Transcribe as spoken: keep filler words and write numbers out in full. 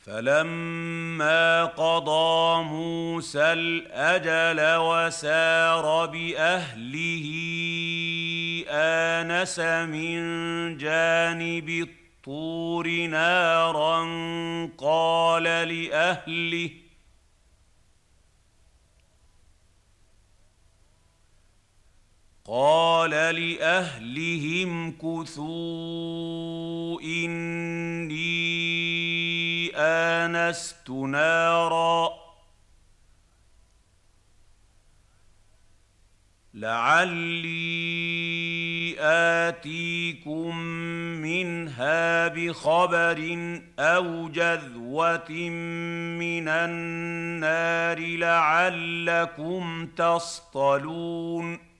فَلَمَّا قَضَىٰ مُوسَى الْأَجَلَ وَسَارَ بِأَهْلِهِ آنَسَ مِن جَانِبِ الطُّورِ نَارًا قَالَ لِأَهْلِهِ قال لأهلهم كثوا إني آنست نارا لعلي آتيكم منها بخبر أو جذوة من النار لعلكم تصطلون